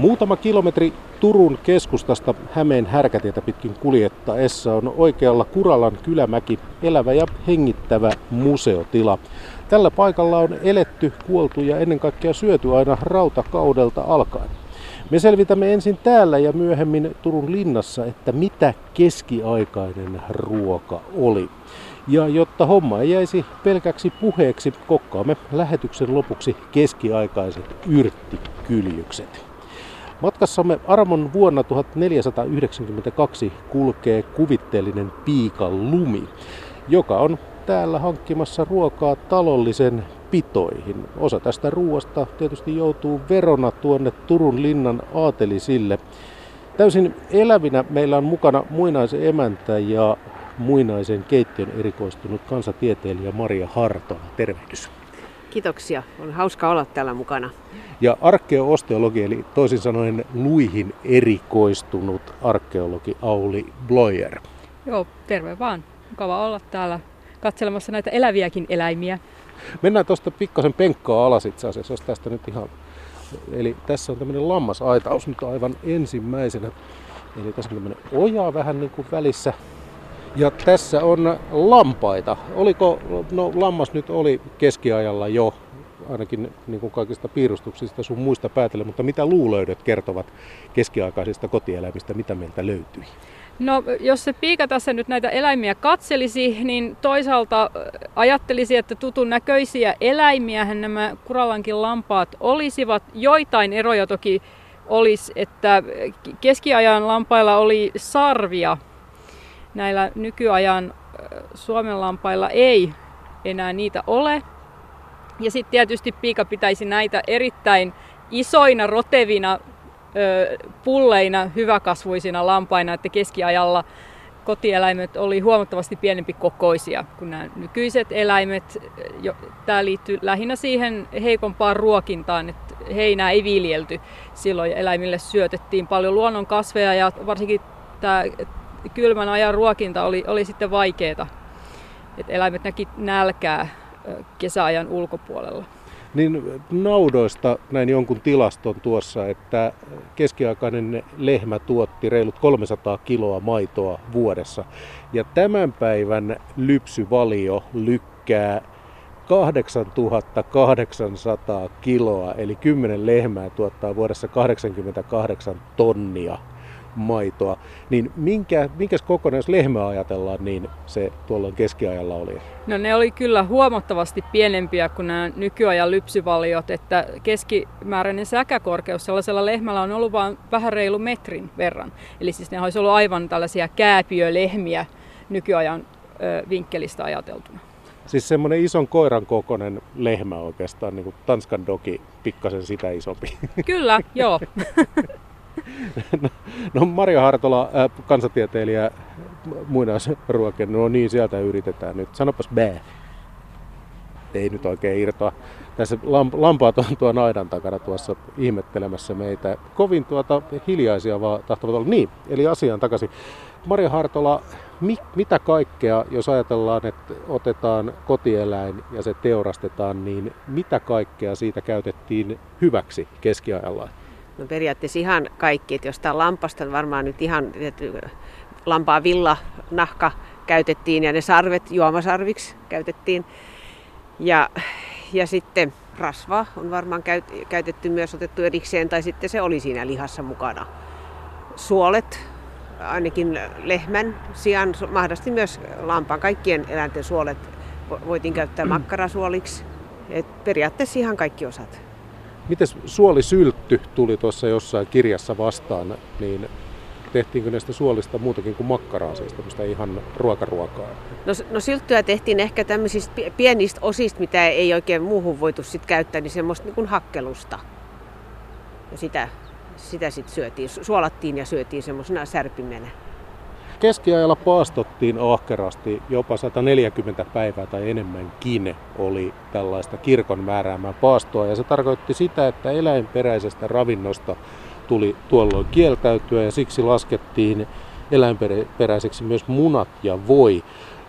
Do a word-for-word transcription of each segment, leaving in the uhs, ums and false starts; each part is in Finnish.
Muutama kilometri Turun keskustasta Hämeen härkätietä pitkin kuljettaessa on oikealla Kuralan kylämäki, elävä ja hengittävä museotila. Tällä paikalla on eletty, kuoltu ja ennen kaikkea syöty aina rautakaudelta alkaen. Me selvitämme ensin täällä ja myöhemmin Turun linnassa, että mitä keskiaikainen ruoka oli. Ja jotta homma ei jäisi pelkäksi puheeksi, kokkaamme lähetyksen lopuksi keskiaikaiset yrttikyljykset. Matkassamme armon vuonna tuhatneljäsataayhdeksänkymmentäkaksi kulkee kuvitteellinen piika Lumi, joka on täällä hankkimassa ruokaa talollisen pitoihin. Osa tästä ruoasta tietysti joutuu verona tuonne Turun linnan aatelisille. Täysin elävinä meillä on mukana muinaisen emäntä ja muinaisen keittiön erikoistunut kansatieteilijä Maria Hartola. Tervehdys. Kiitoksia. On hauska olla täällä mukana. Ja arkeoosteologi, eli toisin sanoen luihin erikoistunut arkeologi Auli Bloyer. Joo, terve vaan. Mukava olla täällä katselemassa näitä eläviäkin eläimiä. Mennään tuosta pikkasen penkkaa alas itse asiassa, jos tästä nyt ihan... Eli tässä on tämmöinen lammasaitaus nyt aivan ensimmäisenä. Eli tässä on tämmöinen oja vähän niin kuin välissä. Ja tässä on lampaita. Oliko, no lammas nyt oli keskiajalla jo, ainakin niin kuin kaikista piirustuksista sun muista päätellen, mutta mitä luulöydöt kertovat keskiaikaisista kotieläimistä, mitä meiltä löytyi? No jos se piika tässä nyt näitä eläimiä katselisi, niin toisaalta ajattelisi, että tutun näköisiä eläimiähän nämä Kuralankin lampaat olisivat. Joitain eroja toki olisi, että keskiajan lampailla oli sarvia. Näillä nykyajan Suomen lampailla ei enää niitä ole. Ja sitten tietysti piika pitäisi näitä erittäin isoina, rotevina, pulleina, hyväkasvuisina lampaina, että keskiajalla kotieläimet oli huomattavasti pienempi kokoisia kuin nämä nykyiset eläimet. Tämä liittyy lähinnä siihen heikompaan ruokintaan, että heinää ei viljelty silloin ja eläimille syötettiin paljon luonnonkasveja ja varsinkin tämä kylmän ajan ruokinta oli, oli sitten vaikeaa, että eläimet näki nälkää kesäajan ulkopuolella. Niin naudoista näin jonkun tilaston tuossa, että keskiaikainen lehmä tuotti reilut kolmesataa kiloa maitoa vuodessa. Ja tämän päivän lypsyvalio lykkää kahdeksantuhattakahdeksansataa kiloa, eli kymmenen lehmää tuottaa vuodessa kahdeksankymmentäkahdeksan tonnia maitoa. Niin minkä, minkäs kokoinen, jos lehmää ajatellaan, niin se tuolloin keskiajalla oli? No ne oli kyllä huomattavasti pienempiä kuin nämä nykyajan lypsyvaliot, että keskimääräinen säkäkorkeus sellaisella lehmällä on ollut vain vähän reilu metrin verran. Eli siis ne olisi ollut aivan tällaisia kääpiölehmiä nykyajan ö, vinkkelistä ajateltuna. Siis semmoinen ison koiran kokoinen lehmä oikeastaan, niin kuin Tanskan dogi, pikkasen sitä isompi. Kyllä, joo. No, no Maria Hartola, äh, kansatieteilijä, muinaisruokia, no niin sieltä yritetään nyt. Sanopas bää. Ei nyt oikein irtoa. Tässä lamp- lampaat on tuon aidan takana tuossa ihmettelemässä meitä. Kovin tuota hiljaisia vaan tahtovat olla. Niin, eli asiaan takaisin. Maria Hartola, mi- mitä kaikkea, jos ajatellaan, että otetaan kotieläin ja se teurastetaan, niin mitä kaikkea siitä käytettiin hyväksi keskiajalla? No periaatteessa ihan kaikki, että jos tämä lampasta varmaan nyt ihan lampaa villa, nahka käytettiin ja ne sarvet juomasarviksi käytettiin. Ja, ja sitten rasva on varmaan käyt, käytetty myös, otettu erikseen tai sitten se oli siinä lihassa mukana. Suolet, ainakin lehmän sijaan, mahdollisesti myös lampaan, kaikkien eläinten suolet voitiin käyttää makkarasuoliksi. Et periaatteessa ihan kaikki osat. Mites suolisyltty tuli tuossa jossain kirjassa vastaan, niin tehtiinkö näistä suolista muutakin kuin makkaraa, siis tämmöistä ihan ruokaruokaa? No, no sylttyä tehtiin ehkä tämmöisistä pienistä osista, mitä ei oikein muuhun voitu sit käyttää, niin semmoista niin kuin hakkelusta. Ja sitä, sitä sitten syötiin, suolattiin ja syötiin semmoisena särpimenä. Keskiajalla paastottiin ahkerasti, jopa sata neljäkymmentä päivää tai enemmänkin oli tällaista kirkon määräämää paastoa. Ja se tarkoitti sitä, että eläinperäisestä ravinnosta tuli tuolloin kieltäytyä ja siksi laskettiin eläinperäiseksi myös munat ja voi.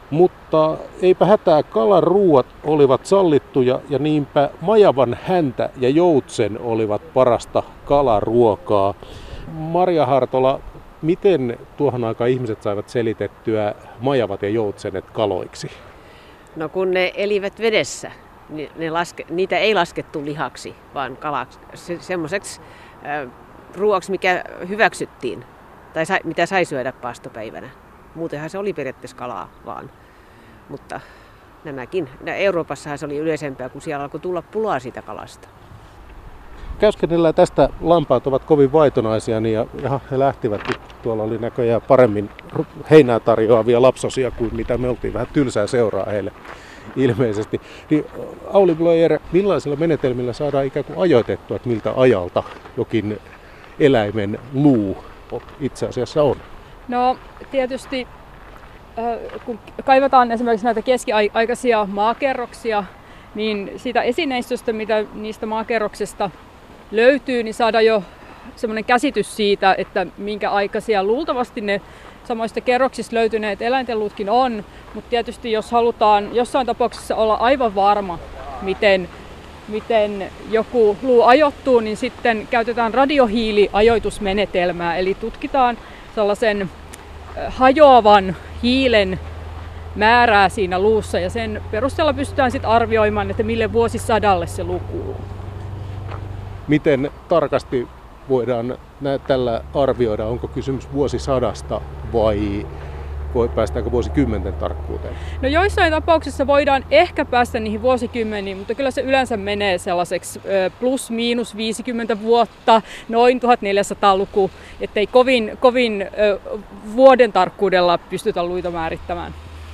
Mutta eipä hätää, kalaruuat olivat sallittuja ja niinpä majavan häntä ja joutsen olivat parasta kalaruokaa. Marja Hartola, miten tuohon aikaan ihmiset saivat selitettyä majavat ja joutsenet kaloiksi? No kun ne elivät vedessä, niin ne laske, niitä ei laskettu lihaksi, vaan kalaksi, se, semmoiseksi äh, ruoaksi, mikä hyväksyttiin tai sa, mitä sai syödä paastopäivänä. Muutenhan se oli periaatteessa kalaa vaan. Mutta nämäkin, Euroopassahan se oli yleisempää, kun siellä alkoi tulla pulaa siitä kalasta. Käyskennellään tästä, lampaat ovat kovin vaitonaisia, niin ja, ja he lähtivät. Tuolla oli näköjään paremmin heinää tarjoavia lapsosia kuin mitä me oltiin. Vähän tylsää seuraa heille ilmeisesti. Niin, Auli Bloyer, millaisilla menetelmillä saadaan ikään kuin ajoitettua, että miltä ajalta jokin eläimen luu itse asiassa on? No tietysti kun kaivataan esimerkiksi näitä keskiaikaisia maakerroksia, niin siitä esineistöstä, mitä niistä maakerroksista löytyy, niin saadaan jo semmoinen käsitys siitä, että minkä aikaisia luultavasti ne samoista kerroksista löytyneet eläintenluutkin on. Mutta tietysti jos halutaan jossain tapauksessa olla aivan varma, miten, miten joku luu ajoittuu, niin sitten käytetään radiohiiliajoitusmenetelmää, eli tutkitaan sellaisen hajoavan hiilen määrää siinä luussa ja sen perusteella pystytään sitten arvioimaan, että mille vuosisadalle se luu kuuluu. Miten tarkasti voidaan tällä arvioida, onko kysymys vuosisadasta vai voi päästäänkö vuosikymmenten tarkkuuteen? No joissain tapauksissa voidaan ehkä päästä niihin vuosikymmeniin, mutta kyllä se yleensä menee sellaiseksi plus miinus viisikymmentä vuotta, noin tuhatneljäsataa-luku, ettei kovin, kovin vuoden tarkkuudella pystytä luita määrittämään.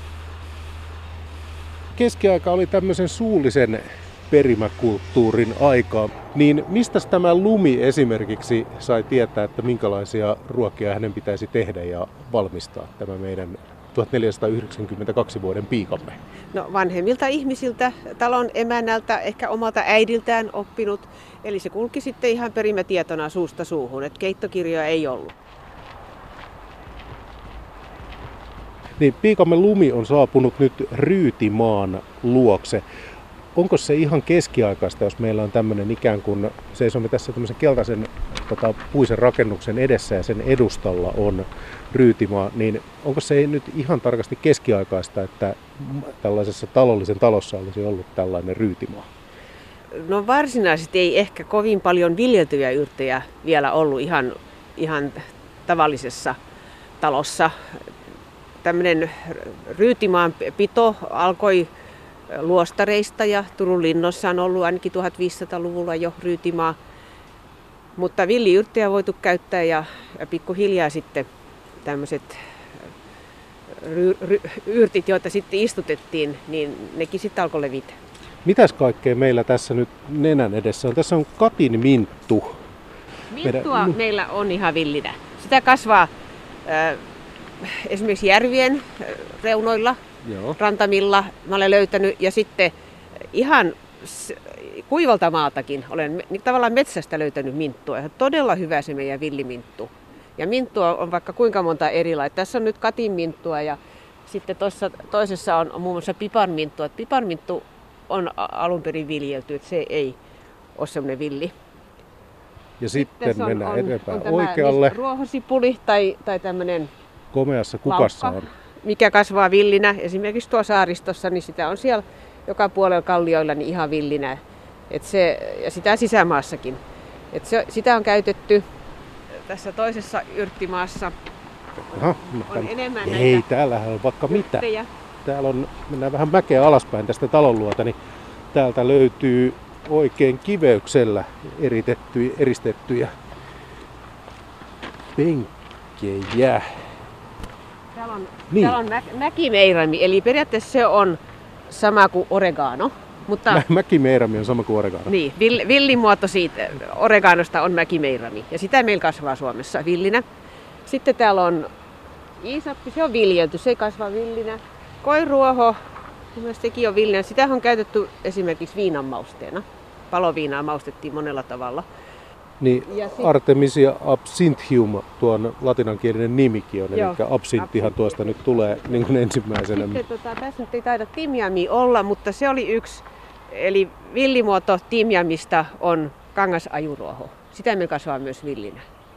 Keskiaika oli tämmöisen suullisen perimäkulttuurin aikaa, niin mistä tämä Lumi esimerkiksi sai tietää, että minkälaisia ruokia hänen pitäisi tehdä ja valmistaa tämä meidän tuhatneljäsataayhdeksänkymmentäkaksi vuoden piikamme? No vanhemmilta ihmisiltä, talon emännältä, ehkä omalta äidiltään oppinut, eli se kulki sitten ihan perimätietona suusta suuhun, että keittokirjoja ei ollut. Niin, piikamme Lumi on saapunut nyt Ryytimaan luokse. Onko se ihan keskiaikaista, jos meillä on tämmöinen ikään kuin, seisomme tässä tämmöisen keltaisen tota, puisen rakennuksen edessä ja sen edustalla on Ryytimaa, niin onko se nyt ihan tarkasti keskiaikaista, että tällaisessa talollisen talossa olisi ollut tällainen Ryytimaa? No varsinaisesti ei ehkä kovin paljon viljeltyjä yrttejä vielä ollut ihan, ihan tavallisessa talossa. Tämmöinen Ryytimaan pito alkoi luostareista ja Turun linnossa on ollut ainakin tuhatviisisataaluvulla jo Ryytimaa. Mutta villiyrttejä voitu käyttää ja, ja pikkuhiljaa sitten tämmöiset ry, ry, yrtit, joita sitten istutettiin, niin nekin sitten alkoi levitä. Mitäs kaikkea meillä tässä nyt nenän edessä on? Tässä on katinminttu. Minttua Meidän... meillä on ihan villinä. Sitä kasvaa äh, esimerkiksi järvien reunoilla. Joo. Rantamilla mä olen löytänyt ja sitten ihan kuivalta maaltakin olen tavallaan metsästä löytänyt minttua. Ja todella hyvä se meidän villiminttu. Ja minttua on vaikka kuinka monta erilaista. Tässä on nyt katinminttua ja sitten tossa, toisessa on muun muassa piparminttua. Piparminttu on alun perin viljelty, että se ei ole semmoinen villi. Ja sitten, sitten on, mennään on, eteenpäin on oikealle. Ruohosipuli tai, tai tämmöinen komeassa kukassa laukka, on. Mikä kasvaa villinä. Esimerkiksi tuossa saaristossa, niin sitä on siellä joka puolella kallioilla niin ihan villinä. Et se, ja sitä sisämaassakin. Et se, sitä on käytetty tässä toisessa yrttimaassa. Aha, on enemmän näitä ei, täällähän on vaikka yrttejä. mitä. Täällä on, mennään vähän mäkeä alaspäin tästä talon luota, niin täältä löytyy oikein kiveyksellä eritettyjä, eristettyjä penkkejä. Täällä on, niin. täällä on mä, mäkimeirami, eli periaatteessa se on sama kuin oregano. Mutta Mä, mäkimeirami on sama kuin oregano. Niin, vill, villimuoto siitä oreganosta on mäkimeirami, ja sitä meillä kasvaa Suomessa villinä. Sitten täällä on iisappi, se on viljelty, se ei kasva villinä. Koiruoho, mun mielestä sekin on villinä. Sitä on käytetty esimerkiksi viinan mausteena. Paloviinaa maustettiin monella tavalla. Niin sit... Artemisia absinthium, tuon latinankielinen nimikin on, joo. Eli absinttihan tuosta nyt tulee niin kuin ensimmäisenä. Sitten, tota, tässä ei taida timjamia olla, mutta se oli yksi, eli villimuoto timjamista on kangasajuruoho. Sitä me kasvaa myös villinä.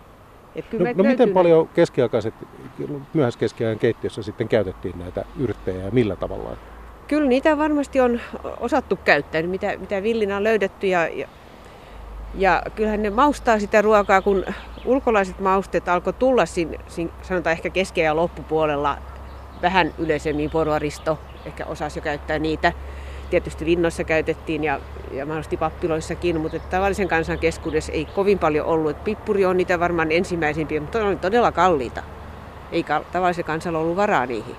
No, no miten paljon keskiaikaiset, myöhäiskeskiajan keittiössä sitten käytettiin näitä yrttejä ja millä tavalla? Kyllä niitä varmasti on osattu käyttää, mitä, mitä villinä on löydetty. Ja, ja, ja kyllähän ne maustaa sitä ruokaa, kun ulkolaiset mausteet alkoi tulla, siinä, siinä, sanotaan ehkä keskiajan loppupuolella, vähän yleisemmin porvaristo, ehkä osasi jo käyttää niitä. Tietysti linnoissa käytettiin ja, ja mahdollisesti pappiloissakin, mutta tavallisen kansan keskuudessa ei kovin paljon ollut. Et pippuri on niitä varmaan ensimmäisimpiä, mutta ne oli todella kalliita. Ei tavallisen kansalla ollut varaa niihin.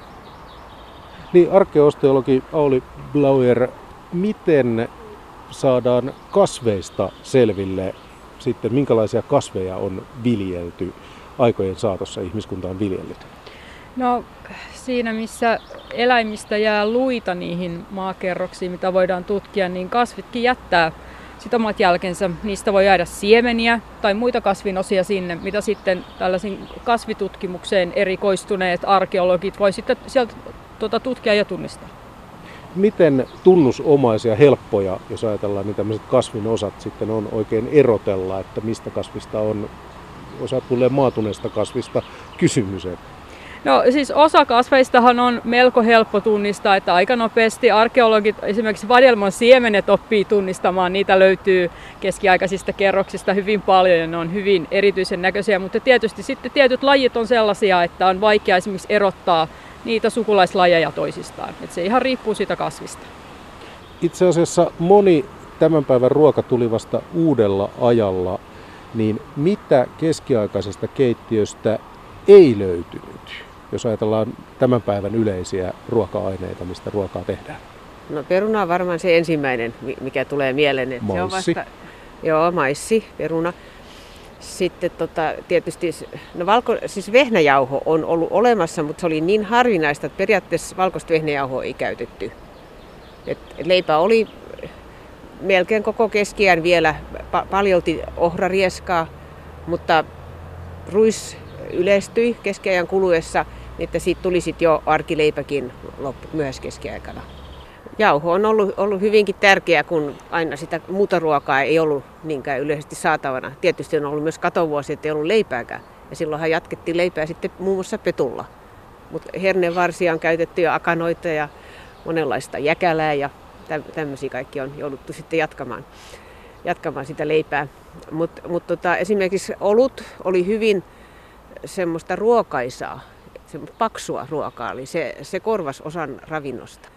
Niin, arkeosteologi Auli Blauer, miten saadaan kasveista selville sitten, minkälaisia kasveja on viljelty aikojen saatossa, ihmiskunta on viljellyt? No siinä, missä eläimistä jää luita niihin maakerroksiin, mitä voidaan tutkia, niin kasvitkin jättää sit omat jälkensä. Niistä voi jäädä siemeniä tai muita kasvinosia sinne, mitä sitten tällaisiin kasvitutkimukseen erikoistuneet arkeologit voi sitten sieltä tuota, tutkia ja tunnistaa. Miten tunnusomaisia, helppoja, jos ajatellaan, niin tämmöiset kasvinosat sitten on oikein erotella, että mistä kasvista on, osa tulee maatuneesta kasvista kysymys? No siis osa kasveistahan on melko helppo tunnistaa, että aika nopeasti arkeologit esimerkiksi vadelmon siemenet oppii tunnistamaan. Niitä löytyy keskiaikaisista kerroksista hyvin paljon ja ne on hyvin erityisen näköisiä, mutta tietysti sitten tietyt lajit on sellaisia, että on vaikea esimerkiksi erottaa niitä sukulaislajeja toisistaan. Että se ihan riippuu siitä kasvista. Itse asiassa moni tämän päivän ruoka tuli vasta uudella ajalla, niin mitä keskiaikaisesta keittiöstä ei löytynyt? Jos ajatellaan tämän päivän yleisiä ruoka-aineita, mistä ruokaa tehdään. No peruna on varmaan se ensimmäinen, mikä tulee mieleen. Että maissi. Se on vasta, joo, maissi, peruna. Sitten tota, tietysti, no valko, siis vehnäjauho on ollut olemassa, mutta se oli niin harvinaista, että periaatteessa valkoista vehnäjauhoa ei käytetty. Et leipä oli melkein koko keskiään vielä pa- paljolti ohrarieskaa, mutta ruis yleistyi keskiajan kuluessa, että siitä tuli sitten jo arkileipäkin loppu myöhäiskeskiaikana. Jauho on ollut, ollut hyvinkin tärkeää, kun aina sitä muuta ruokaa ei ollut niinkään yleisesti saatavana. Tietysti on ollut myös katovuosi, että ei ollut leipääkään. Ja silloinhan jatkettiin leipää sitten muun muassa petulla. Mutta herneenvarsia on käytetty ja akanoita ja monenlaista jäkälää ja tämmöisiä kaikki on jouduttu sitten jatkamaan, jatkamaan sitä leipää. Mutta mut tota, esimerkiksi olut oli hyvin semmoista ruokaisaa, semmoista paksua ruokaa, eli se, se korvasi osan ravinnosta.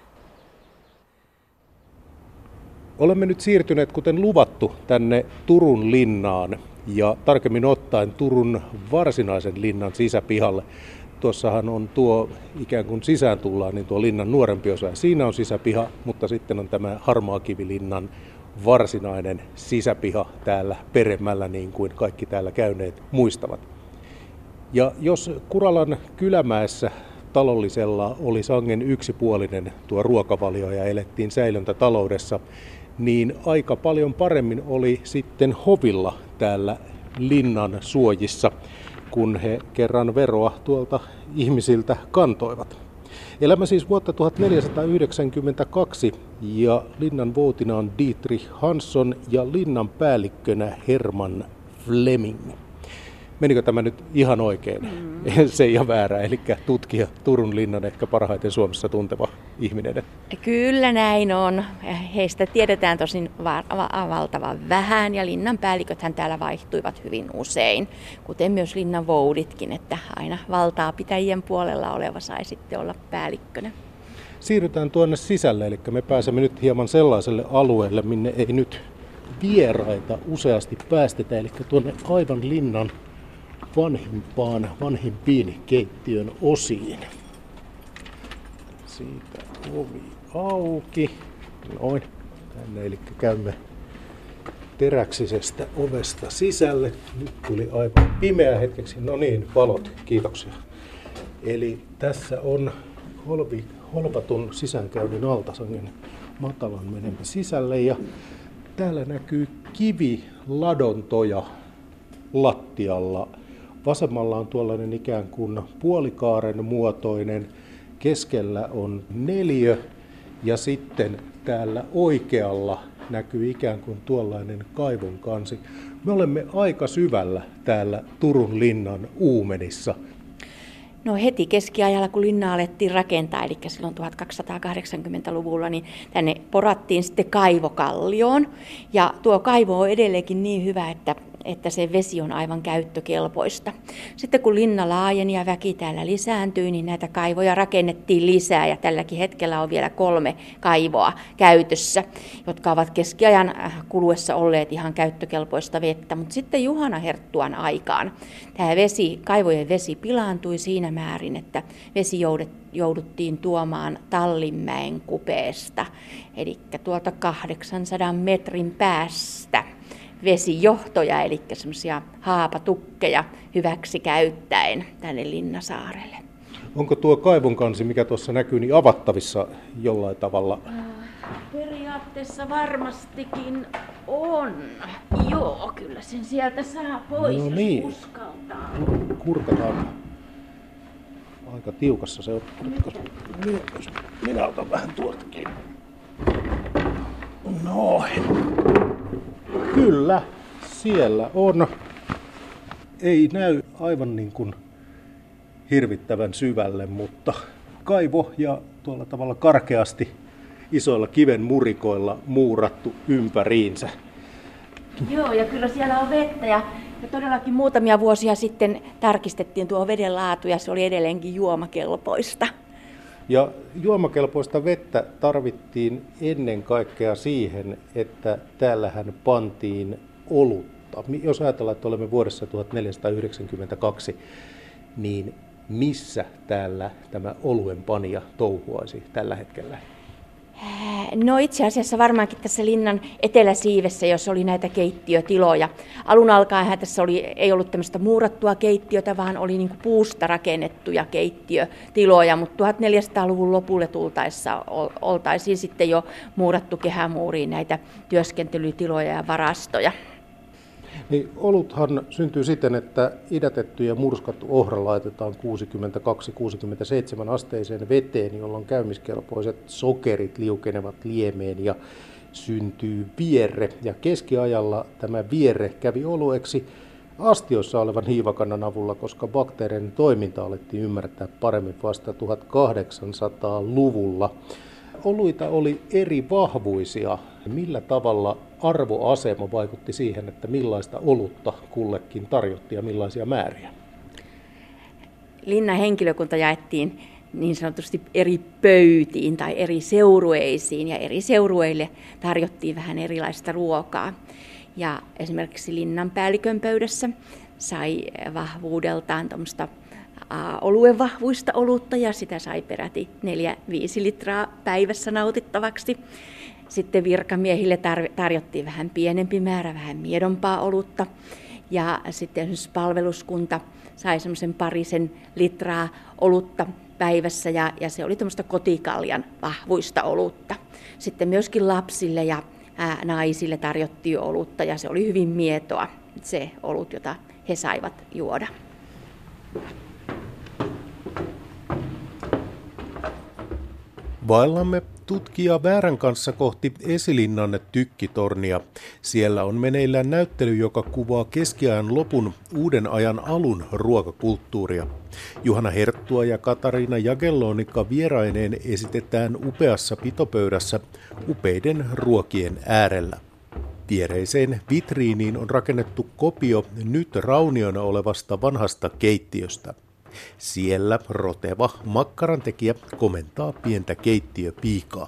Olemme nyt siirtyneet, kuten luvattu, tänne Turun linnaan ja tarkemmin ottaen Turun varsinaisen linnan sisäpihalle. Tuossahan on tuo, ikään kuin sisään tullaan, niin tuo linnan nuorempi osa ja siinä on sisäpiha, mutta sitten on tämä Harmaakivilinnan varsinainen sisäpiha täällä peremmällä, niin kuin kaikki täällä käyneet muistavat. Ja jos Kuralan Kylämäessä talollisella oli sangen yksipuolinen tuo ruokavalio ja elettiin säilöntätaloudessa, niin aika paljon paremmin oli sitten hovilla täällä linnan suojissa, kun he kerran veroa tuolta ihmisiltä kantoivat. Elämä siis vuotta tuhatneljäsataayhdeksänkymmentäkaksi ja linnan voutina on Dietrich Hansson ja linnan päällikkönä Herman Fleming. Menikö tämä nyt ihan oikein? Mm. Se ihan väärä, eli tutkija Turun linnan ehkä parhaiten Suomessa tunteva ihminen. Kyllä näin on. Heistä tiedetään tosin valtavan vähän ja linnan päälliköthän täällä vaihtuivat hyvin usein, kuten myös linnan vouditkin, että aina valtaa pitäjien puolella oleva sai sitten olla päällikkönä. Siirrytään tuonne sisälle, eli me pääsemme nyt hieman sellaiselle alueelle, minne ei nyt vieraita useasti päästetä, eli tuonne aivan linnan vanhimpaan, vanhimpiin keittiön osiin. Siitä ovi auki. Noin. Tänne, eli käymme teräksisestä ovesta sisälle. Nyt tuli aivan pimeä hetkeksi. No niin, valot. Kiitoksia. Eli tässä on holvi, holpatun sisäänkäynnin alta, sangen matalan menemme sisälle ja Täällä näkyy kiviladontoja lattialla. Vasemmalla on tuollainen ikään kuin puolikaaren muotoinen, keskellä on neliö ja sitten täällä oikealla näkyy ikään kuin tuollainen kaivon kansi. Me olemme aika syvällä täällä Turun linnan uumenissa. No heti keskiajalla, kun linnaa alettiin rakentaa, eli silloin tuhatkaksisataakahdeksankymmentäluvulla, niin tänne porattiin sitten kaivokallioon. Ja tuo kaivo on edelleenkin niin hyvä, että, että se vesi on aivan käyttökelpoista. Sitten kun linna laajeni ja väki täällä lisääntyi, niin näitä kaivoja rakennettiin lisää. Ja tälläkin hetkellä on vielä kolme kaivoa käytössä, jotka ovat keskiajan kuluessa olleet ihan käyttökelpoista vettä. Mutta sitten Juhana Herttuan aikaan tämä vesi, kaivojen vesi pilaantui siinä määrin, että vesi jouduttiin tuomaan Tallinmäen kupeesta, eli tuolta kahdeksansadan metrin päästä vesijohtoja, eli semmoisia haapatukkeja hyväksi käyttäen tänne Linnasaarelle. Onko tuo kaivon kansi, mikä tuossa näkyy, niin avattavissa jollain tavalla? Periaatteessa varmastikin on. Joo, kyllä sen sieltä saa pois, no jos niin. uskaltaa. Kurkataan. Aika tiukassa se on. Minä otan vähän tuoltakin. Noin. Kyllä, siellä on. Ei näy aivan niin kuin hirvittävän syvälle, mutta kaivo ja tuolla tavalla karkeasti isoilla kiven murikoilla muurattu ympäriinsä. Joo, ja kyllä siellä on vettä ja, ja todellakin muutamia vuosia sitten tarkistettiin tuo veden laatu ja se oli edelleenkin juomakelpoista. Ja juomakelpoista vettä tarvittiin ennen kaikkea siihen, että täällähän pantiin olutta. Jos ajatellaan, että olemme vuodessa tuhatneljäsataayhdeksänkymmentäkaksi, niin missä täällä tämä oluenpanija touhuaisi tällä hetkellä? No itse asiassa varmaankin tässä linnan eteläsiivessä, jossa oli näitä keittiötiloja. Alun alkaenhan tässä oli, ei ollut tämmöistä muurattua keittiötä, vaan oli niin kuin puusta rakennettuja keittiötiloja, mutta tuhatneljäsataaluvun lopulle tultaessa oltaisiin sitten jo muurattu kehämuuriin näitä työskentelytiloja ja varastoja. Niin, oluthan syntyy siten, että idätetty ja murskattu ohra laitetaan kuusikymmentäkaksi kuusikymmentäseitsemän asteiseen veteen, jolloin käymiskelpoiset sokerit liukenevat liemeen ja syntyy vierre. Ja keskiajalla tämä vierre kävi olueksi astioissa olevan hiivakannan avulla, koska bakteerien toiminta alettiin ymmärtää paremmin vasta tuhatkahdeksansataaluvulla. Oluita oli eri vahvuisia. Millä tavalla arvoasema vaikutti siihen, että millaista olutta kullekin tarjottiin ja millaisia määriä? Linnan henkilökunta jaettiin niin sanotusti eri pöytiin tai eri seurueisiin ja eri seurueille tarjottiin vähän erilaista ruokaa. Ja esimerkiksi linnan päällikön pöydässä sai vahvuudeltaan tuommoista oluen vahvuista olutta ja sitä sai peräti neljä viisi litraa päivässä nautittavaksi. Sitten virkamiehille tarjottiin vähän pienempi määrä, vähän miedompaa olutta. Ja sitten esimerkiksi palveluskunta sai semmoisen parisen litraa olutta päivässä ja, ja se oli tämmöistä kotikaljan vahvuista olutta. Sitten myöskin lapsille ja ää, naisille tarjottiin olutta ja se oli hyvin mietoa se olut, jota he saivat juoda. Vaellamme tutkija Väärän kanssa kohti Esilinnan tykkitornia. Siellä on meneillään näyttely, joka kuvaa keskiajan lopun uuden ajan alun ruokakulttuuria. Juhana Herttua ja Katariina Jagellonika vieraineen esitetään upeassa pitopöydässä upeiden ruokien äärellä. Viereiseen vitriiniin on rakennettu kopio nyt rauniona olevasta vanhasta keittiöstä. Siellä roteva makkarantekijä komentaa pientä keittiöpiikaa.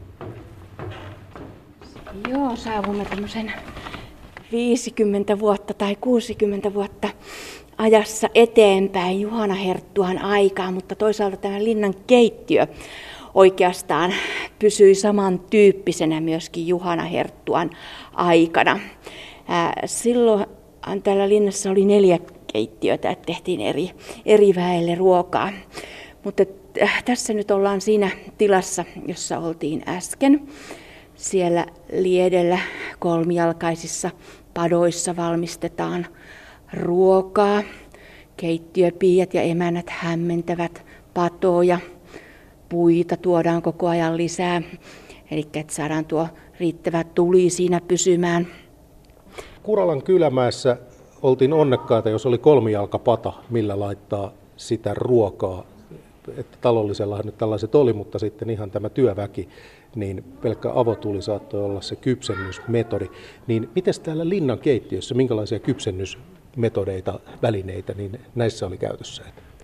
Joo, saavumme tämmöisen viisikymmentä vuotta tai kuusikymmentä vuotta ajassa eteenpäin Juhana Herttuan aikaa, mutta toisaalta tämä linnan keittiö oikeastaan pysyi samantyyppisenä myöskin Juhana Herttuan aikana. Silloin täällä linnassa oli neljä keittiötä, että tehtiin eri, eri väelle ruokaa. Mutta tässä nyt ollaan siinä tilassa, jossa oltiin äsken. siellä Liedellä kolmijalkaisissa padoissa valmistetaan ruokaa. Keittiöpiiat ja emännät hämmentävät patoja. Puita tuodaan koko ajan lisää, eli että saadaan tuo riittävä tuli siinä pysymään. Kuralan kylämäessä oltiin onnekkaita, jos oli kolmijalkapata, millä laittaa sitä ruokaa. Että talollisellahan nyt tällaiset oli, mutta sitten ihan tämä työväki, niin pelkkä avotuli saattoi olla se kypsennysmetodi. Niin miten täällä linnan keittiössä, minkälaisia kypsennysmetodeita, välineitä, niin näissä oli käytössä?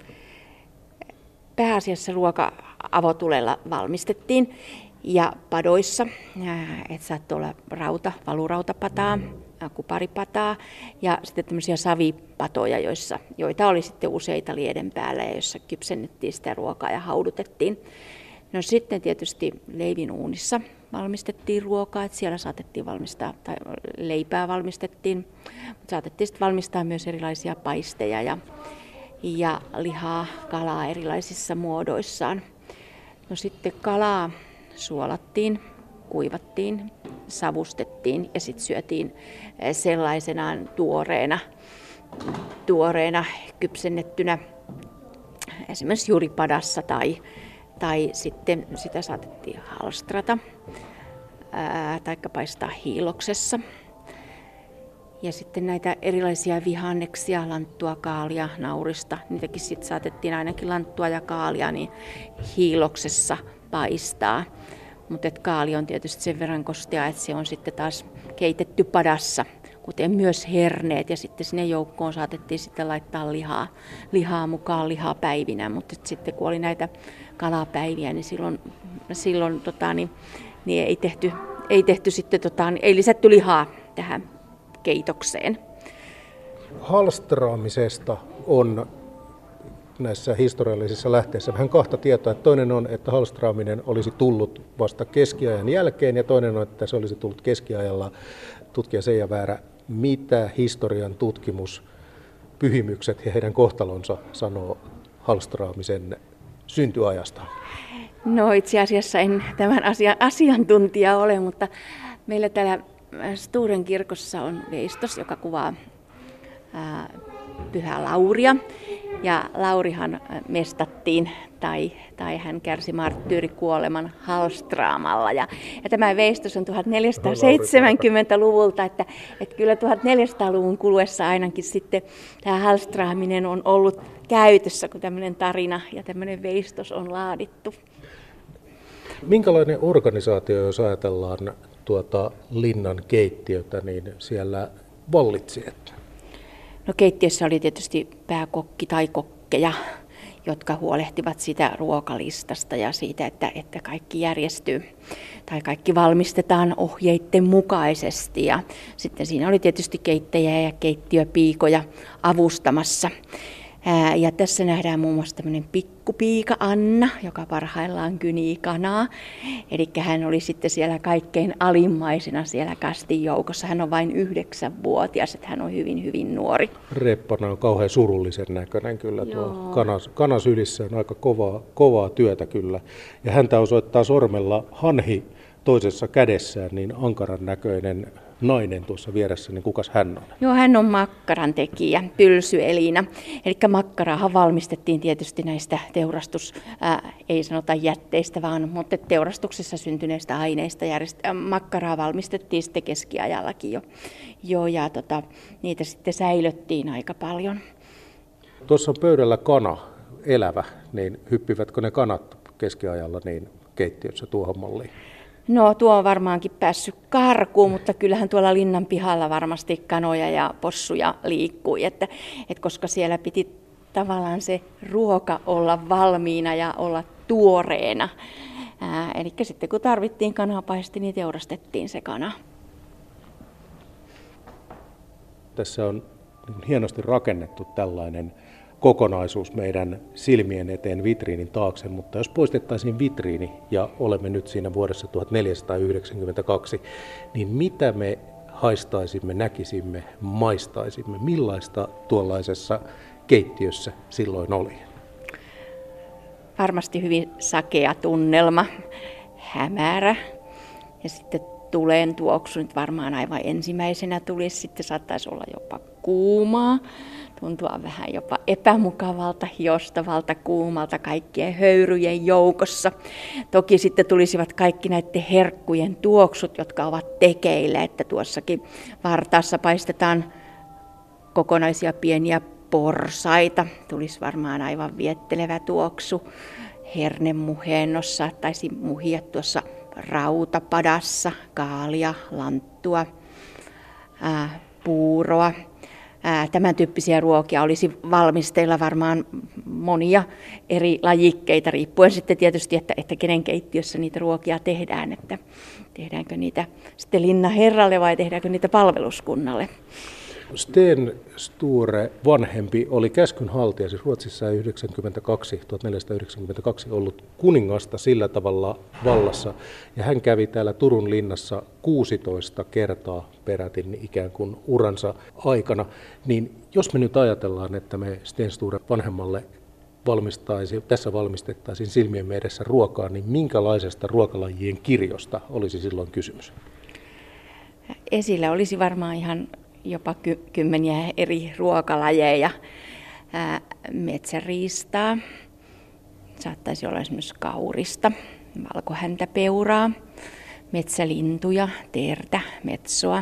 Pääasiassa ruoka avotulella valmistettiin ja padoissa, että saattoi olla rauta, valurautapataa, kuparipataa ja sitten tämmöisiä savipatoja, joissa, joita oli sitten useita lieden päällä ja joissa kypsennettiin sitä ruokaa ja haudutettiin. No sitten tietysti leivinuunissa valmistettiin ruokaa, että siellä saatettiin valmistaa, tai leipää valmistettiin, mutta saatettiin sitten valmistaa myös erilaisia paisteja ja, ja lihaa, kalaa erilaisissa muodoissaan. No sitten kalaa suolattiin, kuivattiin, savustettiin ja sitten syötiin sellaisenaan tuoreena, tuoreena kypsennettynä esimerkiksi juuripadassa tai, tai sitten sitä saatettiin halstrata tai paistaa hiiloksessa. Ja sitten näitä erilaisia vihanneksia, lanttua, kaalia, naurista, niitäkin sitten saatettiin ainakin lanttua ja kaalia niin hiiloksessa paistaa. Mutta kaali on tietysti sen verran kostea, että se on sitten taas keitetty padassa, kuten myös herneet. Ja sitten sinne joukkoon saatettiin sitten laittaa lihaa, lihaa mukaan lihapäivinä. Mutta sitten kun oli näitä kalapäiviä, niin silloin, silloin tota, niin, niin ei, tehty, ei tehty sitten, tota, niin ei lisätty lihaa tähän keitokseen. Halstraamisesta on näissä historiallisissa lähteissä vähän kahta tietoa. Että toinen on, että halstraaminen olisi tullut vasta keskiajan jälkeen ja toinen on, että se olisi tullut keskiajalla. Tutkija Seija Väärä, mitä historian tutkimus, pyhimykset ja heidän kohtalonsa sanoo halstraamisen syntyajasta? No itse asiassa en tämän asian asiantuntija ole, mutta meillä täällä Sturen kirkossa on veistos, joka kuvaa ää, Pyhää Lauria. Ja Laurihan mestattiin tai, tai hän kärsi marttyyrikuoleman halstraamalla. Ja, ja tämä veistos on tuhatneljäsataaseitsemänkymmentäluvulta, että, että kyllä tuhatneljäsataaluvun kuluessa ainakin sitten tämä halstraaminen on ollut käytössä, kun tämmöinen tarina ja tämmöinen veistos on laadittu. Minkälainen organisaatio, jos ajatellaan tuota linnan keittiötä, niin siellä vallitsi? No keittiössä oli tietysti pääkokki tai kokkeja, jotka huolehtivat sitä ruokalistasta ja siitä, että, että kaikki järjestyy tai kaikki valmistetaan ohjeiden mukaisesti. Ja sitten siinä oli tietysti keittäjiä ja keittiöpiikoja avustamassa. Ja tässä nähdään muun muassa tämmöinen pikkupiika Anna, joka parhaillaan kynii kanaa. Eli hän oli sitten siellä kaikkein alimmaisena siellä kastin joukossa. Hän on vain yhdeksänvuotias, että hän on hyvin, hyvin nuori. Reppana on kauhean surullisen näköinen kyllä. Tuo kanas, kanasylissä on aika kovaa, kovaa työtä kyllä. Ja häntä osoittaa sormella hanhi toisessa kädessään, niin ankaran näköinen nainen tuossa vieressä, niin kukas hän on? Joo, hän on makkaran tekijä, Pylsy Elina. Eli makkaraahan valmistettiin tietysti näistä teurastus, ää, ei sanota jätteistä, vaan mutta teurastuksessa syntyneistä aineista. Järjest- makkaraa valmistettiin sitten keskiajallakin jo, jo ja tota, niitä sitten säilöttiin aika paljon. Tuossa on pöydällä kana, elävä, niin hyppivätkö ne kanat keskiajalla niin keittiössä tuohon malliin? No tuo on varmaankin päässyt karkuun, mutta kyllähän tuolla linnan pihalla varmasti kanoja ja possuja liikkui, että, että koska siellä piti tavallaan se ruoka olla valmiina ja olla tuoreena. Ää, eli sitten kun tarvittiin kanapaisti, niin teurastettiin se kana. Tässä on hienosti rakennettu tällainen kokonaisuus meidän silmien eteen vitriinin taakse, mutta jos poistettaisiin vitriini ja olemme nyt siinä vuodessa tuhatneljäsataayhdeksänkymmentäkaksi, niin mitä me haistaisimme, näkisimme, maistaisimme, millaista tuollaisessa keittiössä silloin oli? Varmasti hyvin sakea tunnelma, hämärä Ja sitten tulen tuoksu nyt varmaan aivan ensimmäisenä tulisi. Sitten saattaisi olla jopa kuumaa. Tuntua vähän jopa epämukavalta, hiostavalta, kuumalta kaikkien höyryjen joukossa. Toki sitten tulisivat kaikki näiden herkkujen tuoksut, jotka ovat tekeillä. Että tuossakin vartaassa paistetaan kokonaisia pieniä porsaita. Tulisi varmaan aivan viettelevä tuoksu. Hernemuhennossa saattaisi muhia tuossa rautapadassa, kaalia, lanttua, ää, puuroa. Ää, tämän tyyppisiä ruokia olisi valmisteilla varmaan monia eri lajikkeita, riippuen sitten tietysti, että, että kenen keittiössä niitä ruokia tehdään. Että tehdäänkö niitä sitten linnaherralle vai tehdäänkö niitä palveluskunnalle. Sten Sture vanhempi oli käskynhaltija, siis Ruotsissa yhdeksänkymmentäkaksi, tuhatneljäsataayhdeksänkymmentäkaksi ollut kuningasta sillä tavalla vallassa. Ja hän kävi täällä Turun linnassa kuusitoista kertaa peräti ikään kuin uransa aikana. Niin jos me nyt ajatellaan, että me Sten Sture vanhemmalle valmistaisi, tässä valmistettaisiin silmien edessä ruokaa, niin minkälaisesta ruokalajien kirjosta olisi silloin kysymys? Esillä olisi varmaan ihan jopa ky- kymmeniä eri ruokalajeja, ää, metsäriistaa, saattaisi olla esimerkiksi kaurista, valkohäntäpeuraa, metsälintuja, teertä, metsoa,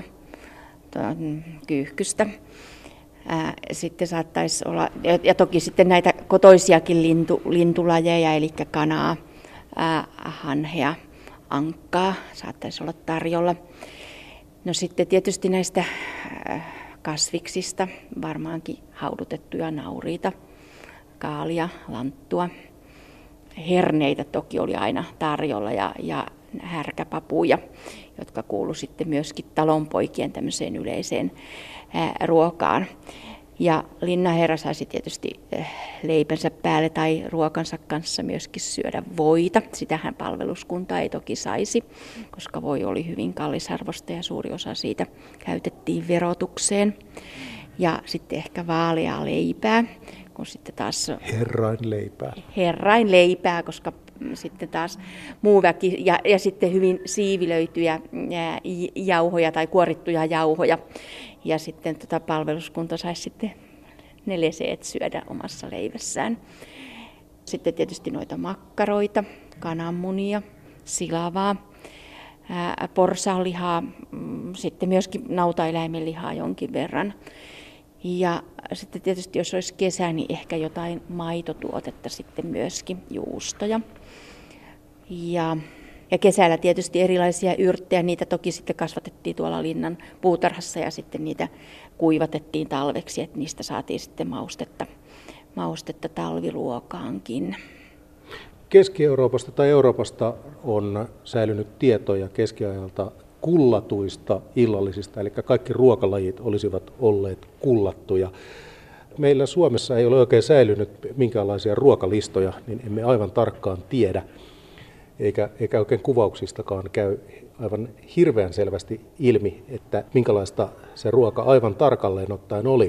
kyyhkystä. Ää, sitten saattaisi olla, ja, ja toki sitten näitä kotoisiakin lintu, lintulajeja, eli kanaa, ää, hanhea, ankkaa saattaisi olla tarjolla. No sitten tietysti näistä kasviksista varmaankin haudutettuja nauriita, kaalia, lanttua. Herneitä toki oli aina tarjolla ja, ja härkäpapuja, jotka kuului sitten myöskin talonpoikien tämmöiseen yleiseen ää, ruokaan. Ja linnaherra saisi tietysti leipänsä päälle tai ruokansa kanssa myöskin syödä voita. Sitähän palveluskunta ei toki saisi, koska voi oli hyvin kallisarvosta ja suuri osa siitä käytettiin verotukseen. Ja sitten ehkä vaaleaa leipää, kun sitten taas Herrain leipää. Herrain leipää, koska sitten taas muu väki ja, ja sitten hyvin siivilöityjä jauhoja tai kuorittuja jauhoja. Ja sitten tota palveluskunta saisi sitten ne leseet syödä omassa leivässään. Sitten tietysti noita makkaroita, kananmunia, silavaa, ää, porsaanlihaa, sitten myöskin nautaeläimen lihaa jonkin verran. Ja sitten tietysti jos olisi kesä, niin ehkä jotain maitotuotetta sitten myöskin, juustoja. Ja Ja kesällä tietysti erilaisia yrttejä, niitä toki sitten kasvatettiin tuolla linnan puutarhassa ja sitten niitä kuivatettiin talveksi, että niistä saatiin sitten maustetta, maustetta talviruokaankin. Keski-Euroopasta tai Euroopasta on säilynyt tietoja keskiajalta kullatuista illallisista, eli kaikki ruokalajit olisivat olleet kullattuja. Meillä Suomessa ei ole oikein säilynyt minkäänlaisia ruokalistoja, niin emme aivan tarkkaan tiedä. Eikä, eikä oikein kuvauksistakaan käy aivan hirveän selvästi ilmi, että minkälaista se ruoka aivan tarkalleen ottaen oli.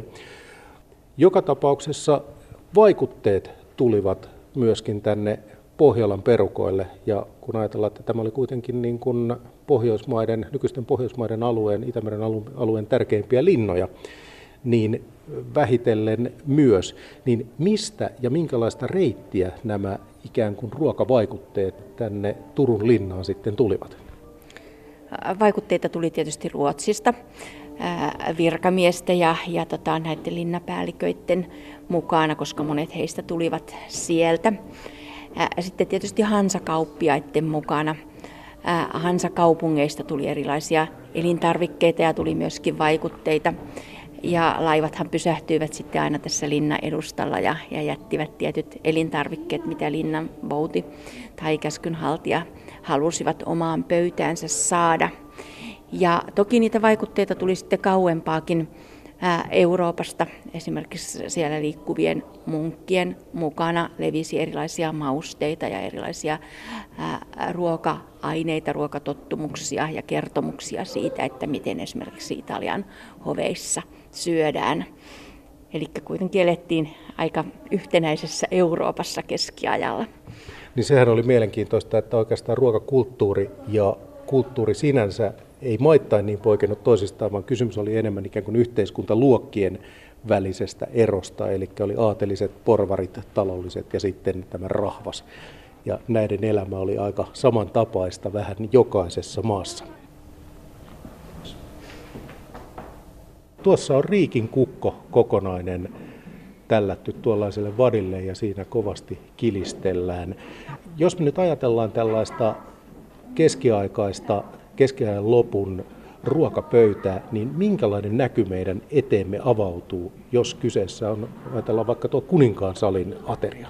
Joka tapauksessa vaikutteet tulivat myöskin tänne Pohjolan perukoille, ja kun ajatellaan, että tämä oli kuitenkin niin kuin Pohjoismaiden, nykyisten Pohjoismaiden alueen, Itämeren alueen tärkeimpiä linnoja, niin vähitellen myös, niin mistä ja minkälaista reittiä nämä ikään kuin ruokavaikutteet tänne Turun linnaan sitten tulivat? Vaikutteita tuli tietysti Ruotsista, virkamiesten ja, ja tota, näiden linnapäälliköiden mukana, koska monet heistä tulivat sieltä. Sitten tietysti hansakauppiaiden mukana. Hansakaupungeista tuli erilaisia elintarvikkeita ja tuli myöskin vaikutteita. Ja laivathan pysähtyivät sitten aina tässä linnan edustalla ja, ja jättivät tietyt elintarvikkeet, mitä linnan vouti tai käskynhaltija halusivat omaan pöytäänsä saada. Ja toki niitä vaikutteita tuli sitten kauempaakin ää, Euroopasta. Esimerkiksi siellä liikkuvien munkkien mukana levisi erilaisia mausteita ja erilaisia ää, ruoka-aineita, ruokatottumuksia ja kertomuksia siitä, että miten esimerkiksi Italian hoveissa syödään. Eli kuitenkin elettiin aika yhtenäisessä Euroopassa keskiajalla. Niin sehän oli mielenkiintoista, että oikeastaan ruokakulttuuri ja kulttuuri sinänsä ei maittain niin poikennut toisistaan, vaan kysymys oli enemmän ikään kuin yhteiskuntaluokkien välisestä erosta, eli oli aateliset, porvarit, talolliset ja sitten tämä rahvas. Ja näiden elämä oli aika samantapaista vähän jokaisessa maassa. Tuossa on Riikin kukko kokonainen tällätty tuollaiselle vadille ja siinä kovasti kilistellään. Jos me nyt ajatellaan tällaista keskiaikaista, keskiajan lopun ruokapöytää, niin minkälainen näky meidän eteemme avautuu, jos kyseessä on, ajatellaan vaikka tuo kuninkaan salin ateria?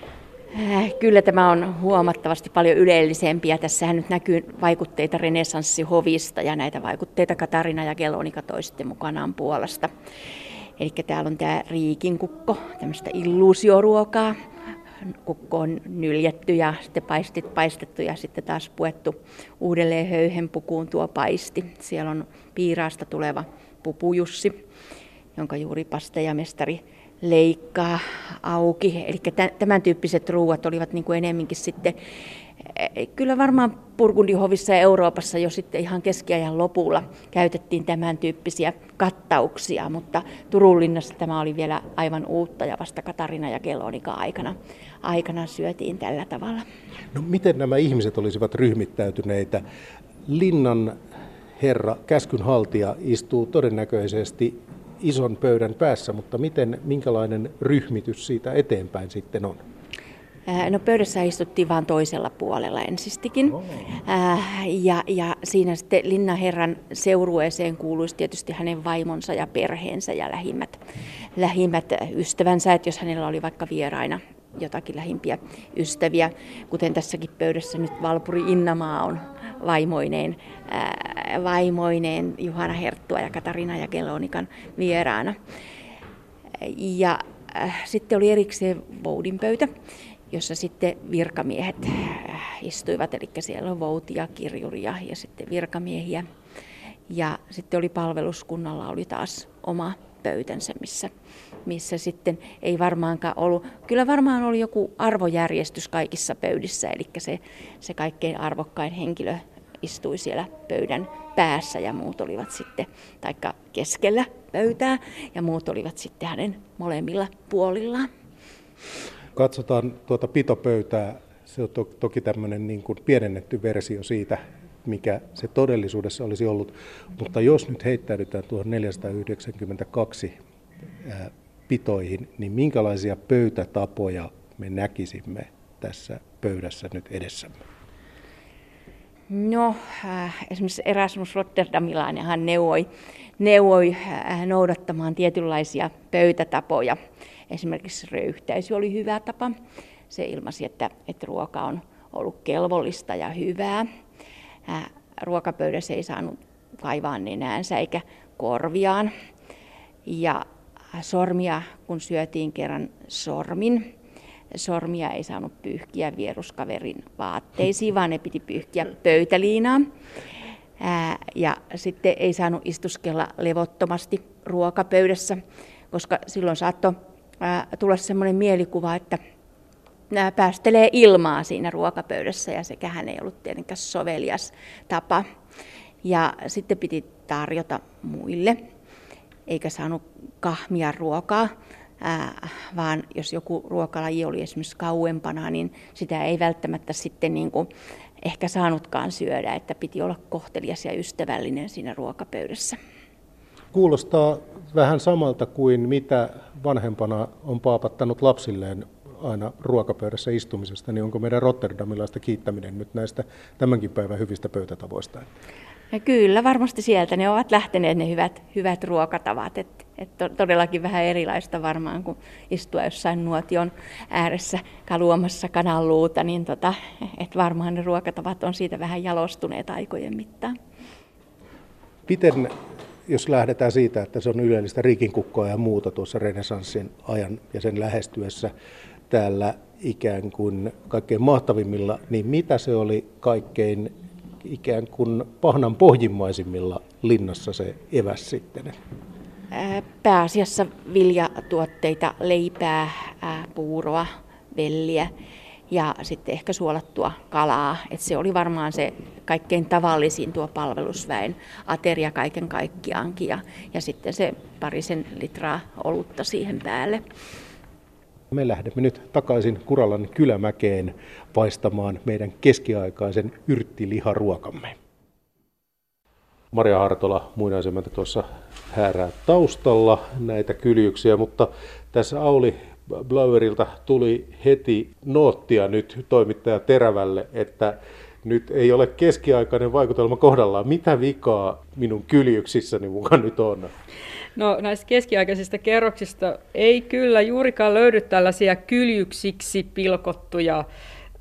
Kyllä tämä on huomattavasti paljon ylellisempi ja tässähän nyt näkyy vaikutteita renessanssihovista ja näitä vaikutteita Katarina ja Gelonika toi sitten mukanaan Puolasta. Eli täällä on tämä Riikin kukko, tämmöistä illuusioruokaa. Kukko on nyljetty ja sitten paistit paistettu ja sitten taas puettu uudelleen höyhenpukuun tuo paisti. Siellä on piiraasta tuleva pupujussi, jonka juuri pastajamestari leikkaa auki. Eli tämän tyyppiset ruuat olivat niin kuin enemminkin sitten, kyllä varmaan Burgundihovissa ja Euroopassa jo sitten ihan keskiajan lopulla käytettiin tämän tyyppisiä kattauksia, mutta Turun linnassa tämä oli vielä aivan uutta ja vasta Katarina ja Gelonika aikana, aikana syötiin tällä tavalla. No miten nämä ihmiset olisivat ryhmittäytyneitä? Linnan herra, käskynhaltija, istuu todennäköisesti ison pöydän päässä, mutta miten, minkälainen ryhmitys siitä eteenpäin sitten on? No pöydässä istuttiin vain toisella puolella ensistikin. Oh. Ja, ja siinä sitten linnanherran seurueeseen kuuluisi tietysti hänen vaimonsa ja perheensä ja lähimmät, lähimmät ystävänsä, että jos hänellä oli vaikka vieraina jotakin lähimpiä ystäviä, kuten tässäkin pöydässä nyt Valpuri Innamaa on vaimoineen, ää, vaimoineen Juhana Herttua ja Katarina ja Gelonikan vieraana. Ja äh, sitten oli erikseen voudinpöytä, jossa sitten virkamiehet istuivat, eli siellä on vouti ja kirjuri ja, ja sitten virkamiehiä. Ja sitten oli palveluskunnalla oli taas oma pöytänsä, missä, missä sitten ei varmaankaan ollut, kyllä varmaan oli joku arvojärjestys kaikissa pöydissä, eli se, se kaikkein arvokkain henkilö istui siellä pöydän päässä ja muut olivat sitten, taikka keskellä pöytää, ja muut olivat sitten hänen molemmilla puolillaan. Katsotaan tuota pitopöytää. Se on to- toki tämmöinen niin kuin pienennetty versio siitä, mikä se todellisuudessa olisi ollut. Mutta jos nyt heittäydytään tuohon neljäsataayhdeksänkymmentäkaksi ää, pitoihin, niin minkälaisia pöytätapoja me näkisimme tässä pöydässä nyt edessämme? No, äh, esimerkiksi Erasmus Rotterdamilainenhan neuvoi, neuvoi äh, noudattamaan tietynlaisia pöytätapoja. Esimerkiksi röyhtäisy oli hyvä tapa. Se ilmaisi, että, että ruoka on ollut kelvollista ja hyvää. Äh, ruokapöydässä ei saanut kaivaa nenäänsä eikä korviaan. Ja sormia, kun syötiin kerran sormin, sormia ei saanut pyyhkiä vieruskaverin vaatteisiin, vaan ne piti pyyhkiä pöytäliinaan. Ää, ja sitten ei saanut istuskella levottomasti ruokapöydässä, koska silloin saattoi ää, tulla sellainen mielikuva, että ää, päästelee ilmaa siinä ruokapöydässä, ja sekähän ei ollut tietenkään sovelias tapa. Ja sitten piti tarjota muille, eikä saanut kahmia ruokaa. Ää, vaan jos joku ruokalaji oli esimerkiksi kauempana, niin sitä ei välttämättä sitten niin kuin ehkä saanutkaan syödä, että piti olla kohtelias ja ystävällinen siinä ruokapöydässä. Kuulostaa vähän samalta kuin mitä vanhempana on paapattanut lapsilleen aina ruokapöydässä istumisesta, niin onko meidän rotterdamilaista kiittäminen nyt näistä tämänkin päivän hyvistä pöytätavoista? Ja kyllä, varmasti sieltä ne ovat lähteneet ne hyvät, hyvät ruokatavat. Et, et todellakin vähän erilaista varmaan kuin istua jossain nuotion ääressä kaluamassa kananluuta, niin tota, et varmaan ne ruokatavat on siitä vähän jalostuneet aikojen mittaan. Miten, jos lähdetään siitä, että se on ylellistä riikinkukkoa ja muuta tuossa renessanssin ajan ja sen lähestyessä täällä ikään kuin kaikkein mahtavimmilla, niin mitä se oli kaikkein ikään kuin pahnan pohjimmaisimmilla linnassa se eväs sitten? Pääasiassa viljatuotteita, leipää, puuroa, velliä ja sitten ehkä suolattua kalaa. Et se oli varmaan se kaikkein tavallisin tuo palvelusväen ateria kaiken kaikkiaankin ja, ja sitten se parisen litraa olutta siihen päälle. Me lähdemme nyt takaisin Kuralan kylämäkeen paistamaan meidän keskiaikaisen yrttiliharuokamme. Maria Hartola muinaisemäntä tuossa häärää taustalla näitä kyljyksiä, mutta tässä Auli Blauerilta tuli heti noottia nyt toimittaja Terävälle, että nyt ei ole keskiaikainen vaikutelma kohdallaan. Mitä vikaa minun kyljyksissäni mukaan nyt on? No näistä keskiaikaisista kerroksista ei kyllä juurikaan löydy tällaisia kyljyksiksi pilkottuja ö,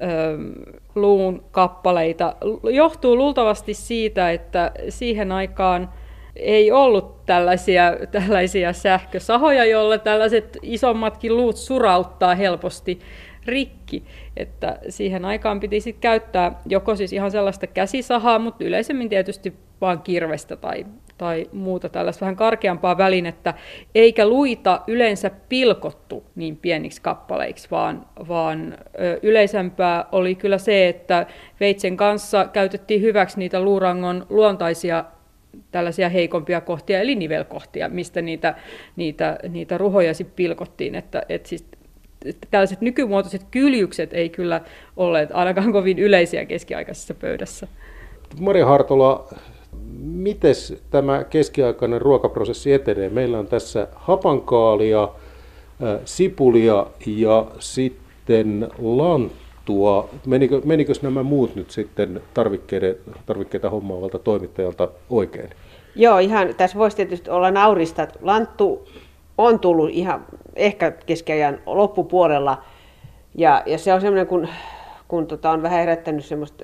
luun kappaleita. Johtuu luultavasti siitä, että siihen aikaan ei ollut tällaisia, tällaisia sähkösahoja, joilla tällaiset isommatkin luut surauttaa helposti rikki. Että siihen aikaan piti sit käyttää joko siis ihan sellaista käsisahaa, mutta yleisemmin tietysti vaan kirvestä tai, tai muuta tällaista vähän karkeampaa välinettä, eikä luita yleensä pilkottu niin pieniksi kappaleiksi, vaan, vaan ö, yleisempää oli kyllä se, että veitsen kanssa käytettiin hyväksi niitä luurangon luontaisia tällaisia heikompia kohtia, eli nivelkohtia, mistä niitä, niitä, niitä ruhoja sitten pilkottiin. Että, et siis, että tällaiset nykymuotoiset kyljykset ei kyllä olleet ainakaan kovin yleisiä keskiaikaisessa pöydässä. Maria Hartola, miten tämä keskiaikainen ruokaprosessi etenee? Meillä on tässä hapankaalia, sipulia ja sitten lanttua. Menikö, menikö nämä muut nyt sitten tarvikkeita hommaavalta toimittajalta oikein? Joo, ihan tässä voisi tietysti olla naurista. Lanttu on tullut ihan ehkä keskiajan loppupuolella ja, ja se on semmoinen, kun, kun tota, on vähän herättänyt semmoista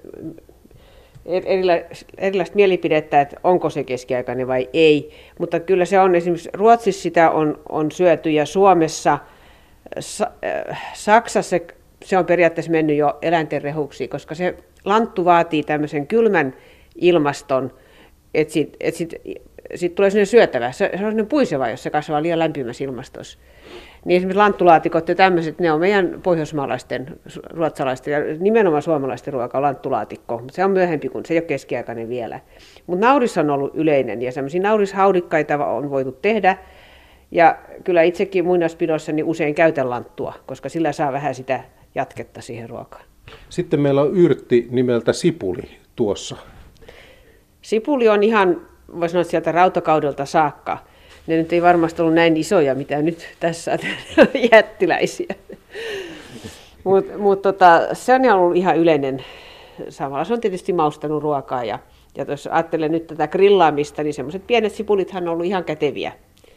erilaista, erilaista mielipidettä, että onko se keskiaikainen vai ei. Mutta kyllä se on, esimerkiksi Ruotsissa sitä on, on syöty ja Suomessa, Sa, äh, Saksassa se on periaatteessa mennyt jo eläinten rehuksi, koska se lanttu vaatii tämmöisen kylmän ilmaston, että siitä et sit, sit tulee sellainen syötävä. Se, se on sellainen puiseva, jos se kasvaa liian lämpimässä ilmastossa. Niin esimerkiksi lanttulaatikot ja tämmöiset, ne on meidän pohjoismaalaisten, ruotsalaisten ja nimenomaan suomalaisten ruoka on lanttulaatikko. Se on myöhempi, kun se ei ole keskiaikainen vielä. Mutta nauris on ollut yleinen ja sellaisia naurishaudikkaita on voitu tehdä. Ja kyllä itsekin muinaispidossa niin usein käytän lanttua, koska sillä saa vähän sitä jatketta siihen ruokaan. Sitten meillä on yrtti nimeltä sipuli tuossa. Sipuli on ihan, voisi sanoa, sieltä rautakaudelta saakka. Ne nyt ei varmasti ollut näin isoja, mitä nyt tässä jättiläisiä. Mutta mut tota, se on ollut ihan yleinen. Samalla se on tietysti maustanut ruokaa. Ja, ja jos ajattelen nyt tätä grillaamista, niin semmoiset pienet sipulithan on ollut ihan käteviä.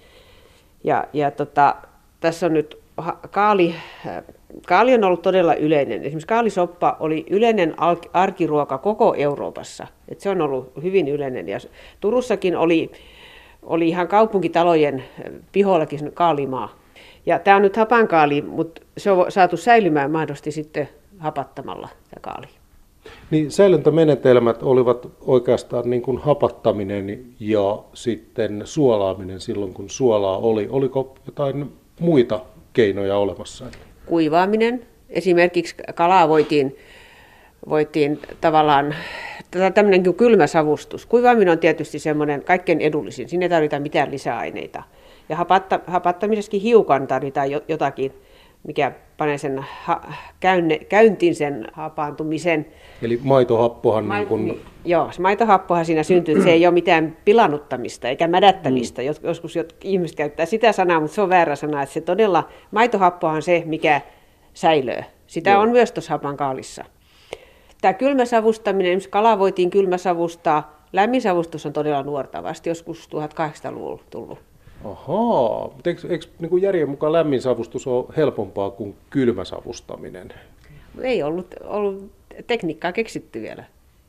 Ja, ja tota, tässä on nyt kaali, kaali on ollut todella yleinen. Esimerkiksi kaalisoppa oli yleinen arkiruoka koko Euroopassa. Et se on ollut hyvin yleinen. Ja Turussakin oli, oli ihan kaupunkitalojen pihoillakin kaalimaa. Ja tämä on nyt hapankaali, mutta se on saatu säilymään mahdollisesti sitten hapattamalla tämä kaali. Niin säilöntämenetelmät olivat oikeastaan niin kuin hapattaminen ja sitten suolaaminen silloin, kun suolaa oli. Oliko jotain muita keinoja olemassa? Kuivaaminen. Esimerkiksi kalaa voitiin, voitiin tavallaan, tämmöinen kuin kylmäsavustus. Kuivaaminen on tietysti semmoinen kaikkein edullisin. Siinä ei tarvita mitään lisäaineita. Ja hapatta, hapattamisessakin hiukan tarvitaan jotakin, mikä panee sen ha- käynne, käyntiin sen hapaantumisen. Eli maitohappohan... Ma- niin kun... niin, joo, se maitohappohan siinä syntyy, että se ei ole mitään pilannuttamista eikä mädättämistä. Mm. Joskus ihmiset käyttää sitä sanaa, mutta se on väärä sana. Että se todella, maitohappohan on se, mikä säilöö. Sitä joo. On myös tuossa hapankaalissa. Tämä kylmäsavustaminen, esimerkiksi kalaa voitiin kylmäsavustaa. Lämminsavustus on todella nuorta, vasta joskus tuhatkahdeksansataaluvulla tullut. Ahaa, mutta eikö, eikö niin kuin järjen mukaan lämminsavustus ole helpompaa kuin kylmäsavustaminen? Ei ollut, ollut tekniikkaa keksitty vielä.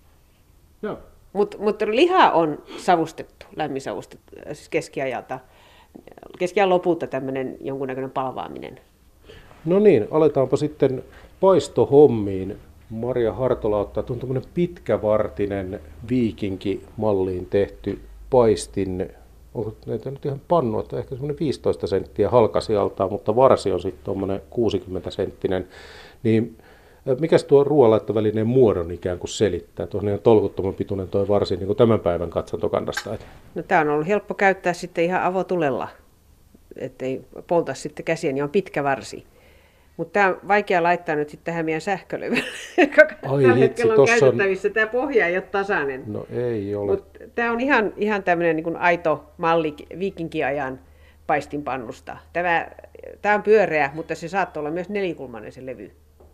Joo. Mutta mut liha on savustettu, lämminsavustettu, siis keskiajalta. Keskiajan lopulta tämmöinen jonkunnäköinen palvaaminen. No niin, aletaanpa sitten paistohommiin. Maria Hartola ottaa tuon tämmöinen pitkävartinen viikinkimalliin tehty paistin. Onko näitä nyt ihan pannu, että ehkä semmoinen viisitoista senttiä halkasijaltaan, mutta varsi on sitten tuommoinen kuusikymmentä senttinen. Niin Mikäs tuo ruoanlaittovälineen muodon ikään kuin selittää? Tuo on ihan tolkuttoman pituinen tuo varsi niin kuin tämän päivän katsantokannasta. No, tämä on ollut helppo käyttää sitten ihan avotulella, ettei polta sitten käsiä, niin on pitkä varsi. Mutta tämä on vaikea laittaa nyt sitten tähän meidän sähkölevylle, joka tällä hetkellä on käytettävissä. On... Tämä pohja ei ole tasainen. No ei ole. Mut tämä on ihan, ihan tämmöinen niin kuin aito malli viikinkiajan paistinpannusta. Tämä, tämä on pyöreä, mutta se saattaa olla myös nelikulmainen se levy.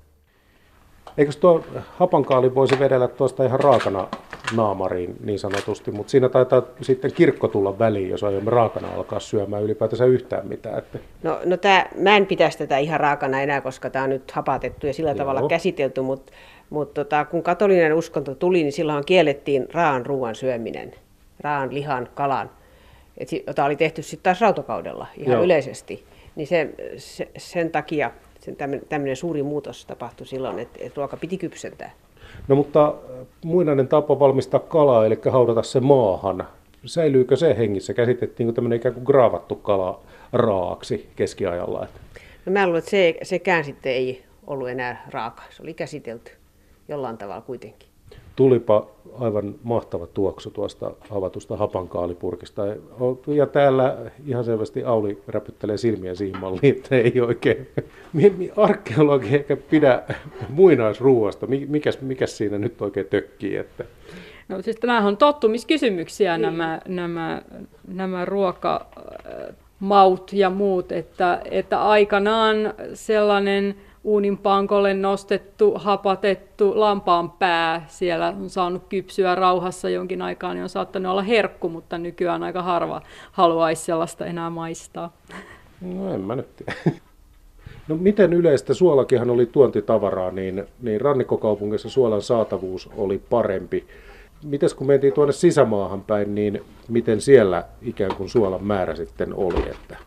Eikö tuo hapankaali voisi vedellä tuosta ihan raakana naamariin niin sanotusti, mutta siinä taitaa sitten kirkko tulla väliin, jos aiomme raakana alkaa syömään ylipäätänsä yhtään mitään. Että... No, no tää, mä en pitäisi tätä ihan raakana enää, koska tämä on nyt hapatettu ja sillä Joo. tavalla käsitelty, mutta mut tota, kun katolinen uskonto tuli, niin silloin kiellettiin raan ruoan syöminen, raan, lihan, kalan, et, jota oli tehty sitten taas rautakaudella ihan Joo. yleisesti, niin se, se, sen takia tämmöinen suuri muutos tapahtui silloin, että, että ruoka piti kypsentää. No mutta muinainen tapa valmistaa kalaa, eli haudata se maahan, säilyykö se hengissä? Käsitettiinkö tämmöinen ikään kuin graavattu kala raaksi keskiajalla? No mä luulen, että se, sekään sitten ei ollut enää raaka, se oli käsitelty jollain tavalla kuitenkin. Tulipa aivan mahtava tuoksu tuosta avatusta hapankaalipurkista. Ja täällä ihan selvästi Auli räpyttelee silmiä siihen malliin, että ei oikein. Arkeologi eikä pidä muinaisruuasta. Mikäs, mikäs siinä nyt oikein tökkii? Että... No siis nämähän on tottumiskysymyksiä nämä, nämä, nämä ruokamaut ja muut, että, että aikanaan sellainen uuninpankolle nostettu, hapatettu lampaan pää, siellä on saanut kypsyä rauhassa jonkin aikaa, niin on saattanut olla herkku, mutta nykyään aika harva haluaisi sellaista enää maistaa. No en mä nyt tiedä. No miten yleistä, suolakinhan oli tuontitavaraa, niin, niin rannikkokaupungissa suolan saatavuus oli parempi. Mites kun mentiin tuonne sisämaahan päin, niin miten siellä ikään kuin suolan määrä sitten oli? Että...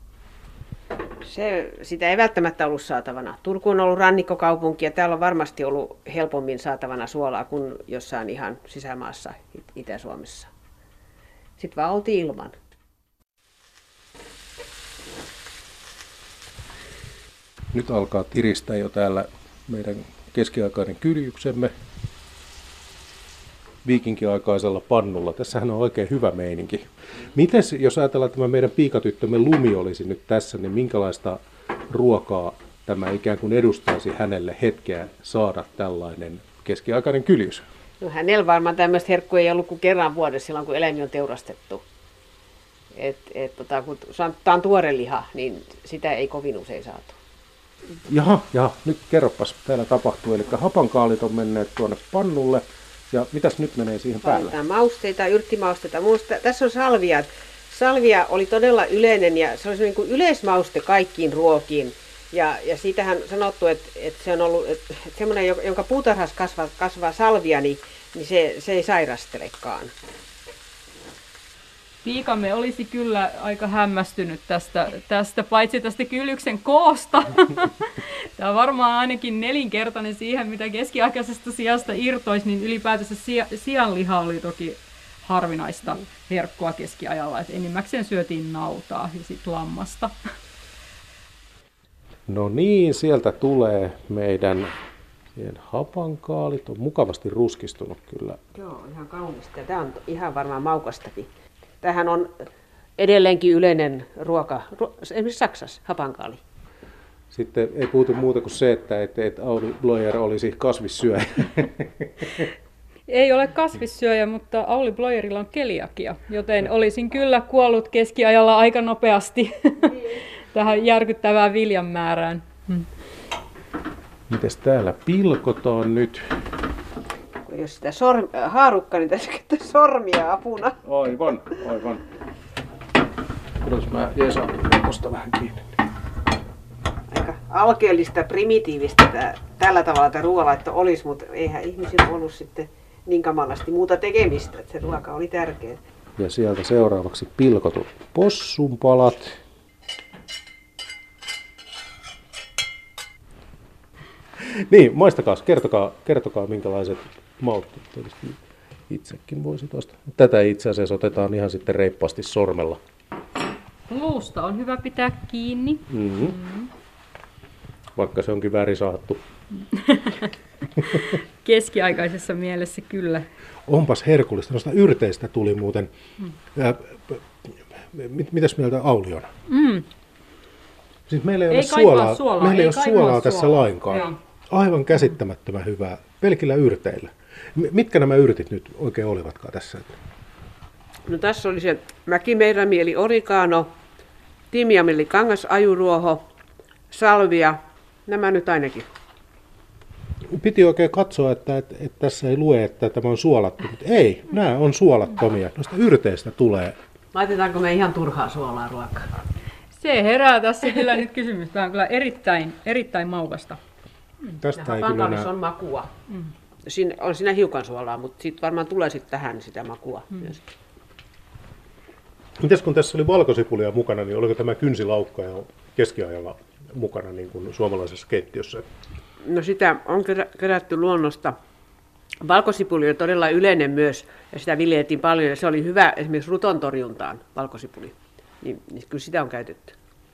Se, sitä ei välttämättä ollut saatavana. Turku on ollut rannikkokaupunki ja täällä on varmasti ollut helpommin saatavana suolaa kuin jossain ihan sisämaassa Itä-Suomessa. Sitten vaan oltiin ilman. Nyt alkaa tiristää jo täällä meidän keskiaikainen kyljyksemme viikinkiaikaisella pannulla. Tässähän on oikein hyvä meininki. Mites, jos ajatellaan, että tämä meidän piikatyttömme Lumi olisi nyt tässä, niin minkälaista ruokaa tämä ikään kuin edustaisi hänelle hetkeä saada tällainen keskiaikainen kyljys? No hänellä varmaan tämmöistä herkkua ei ollut kuin kerran vuodessa silloin, kun eläimi on teurastettu. Et, et, tota, kun tämä on tuore liha, niin sitä ei kovin usein saatu. Jaha, jaha, nyt kerropas, täällä tapahtuu. Eli hapankaalit on menneet tuonne pannulle. Ja mitäs nyt menee siihen päälle? Valitaan mausteita, yrttimausteita. Minusta tässä on salvia. Salvia oli todella yleinen ja se oli niin kuin yleismauste kaikkiin ruokiin. Ja, ja siitähän sanottu, että, että se on ollut että semmoinen, jonka puutarhassa kasvaa, kasvaa salvia, niin, niin se, se ei sairastelekaan. Piikamme olisi kyllä aika hämmästynyt tästä, tästä paitsi tästä kyljyksen koosta. Tämä on varmaan ainakin nelinkertainen siihen, mitä keskiaikaisesta sijasta irtoisi, niin ylipäätänsä sianliha oli toki harvinaista herkkua keskiajalla. Et enimmäkseen syötiin nautaa ja sitten lammasta. No niin, sieltä tulee meidän hapankaalit. On mukavasti ruskistunut kyllä. Joo, ihan kaunista. Tämä on ihan varmaan maukastakin. Tämähän on edelleenkin yleinen ruoka, esimerkiksi Saksassa, hapankaali. Sitten ei puhuta muuta kuin se, että, että Auli Bloyer olisi kasvissyöjä. Ei ole kasvissyöjä, mutta Auli Bloyerilla on keliakia, joten olisin kyllä kuollut keskiajalla aika nopeasti tähän järkyttävään viljan määrään. Hmm. Mites täällä pilkotaan nyt? Jos sitä sorm, haarukka, niin tässä käyttää sormia apuna. Aivan, aivan. Odotas, mä jeesaan tuosta vähän kiinni. Aika alkeellista, primitiivistä tää, tällä tavalla tämä ruoanlaitto olisi, mutta eihän ihmisillä ollut sitten niin kamalasti muuta tekemistä, että se ruoka oli tärkeä. Ja sieltä seuraavaksi pilkotut possunpalat. Niin, maistakaa, kertokaa, kertokaa minkälaiset maut. Itsekin voisi tuosta. Tätä itse asiassa otetaan ihan sitten reippaasti sormella. Luusta on hyvä pitää kiinni. Mm-hmm. Mm-hmm. Vaikka se onkin värisahattu. Keskiaikaisessa mielessä kyllä. Onpas herkullista. Noista yrteistä tuli muuten. Mm. Ää, mit, mitäs mieltä Auli on? Mm. Siis meillä ei, ei ole suolaa, suolaa. Meillä ei, ei ole suolaa, suolaa tässä suolaa. lainkaan. Joo. Aivan käsittämättömän hyvää. Pelkillä yrteillä. Mitkä nämä yrtit nyt oikein olivatkaan tässä? No tässä oli se mäkimeirami eli oregano, timiam eli kangasajuruoho, salvia, nämä nyt ainakin. Piti oikein katsoa, että, että, että tässä ei lue, että tämä on suolattu, mutta ei, nämä on suolattomia. Noista yrteistä tulee. Laitetaanko me ihan turhaa suolaa ruokaan? Se herää tässä kyllä nyt kysymys. Tämä on kyllä erittäin, erittäin maukasta. Tästä ei kyllä nää... on makua. Mm. Siinä, on siinä hiukan suolaa, mutta sitten varmaan tulee sitten tähän sitä makua mm. myös. Mites kun tässä oli valkosipulia mukana, niin oliko tämä kynsilaukka jo keskiajalla mukana niin kuin suomalaisessa keittiössä? No sitä on kerätty luonnosta. Valkosipuli on todella yleinen myös ja sitä viljeltiin paljon ja se oli hyvä esimerkiksi ruton torjuntaan, valkosipuli. Niin, niin kyllä sitä on käytetty.